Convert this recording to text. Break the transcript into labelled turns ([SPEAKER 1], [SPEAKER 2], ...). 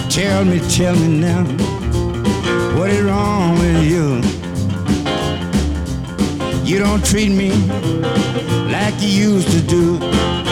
[SPEAKER 1] Tell me now, what is wrong with you? You don't treat me like you used to do.